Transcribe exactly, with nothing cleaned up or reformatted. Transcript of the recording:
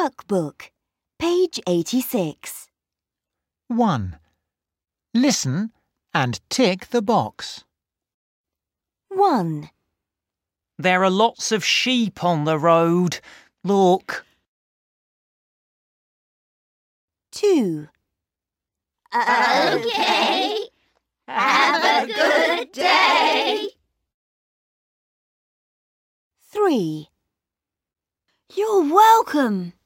Workbook, page eighty-six. one. Listen and tick the box. one. There are lots of sheep on the road. Look. two. OK. Have a good day. three. You're welcome.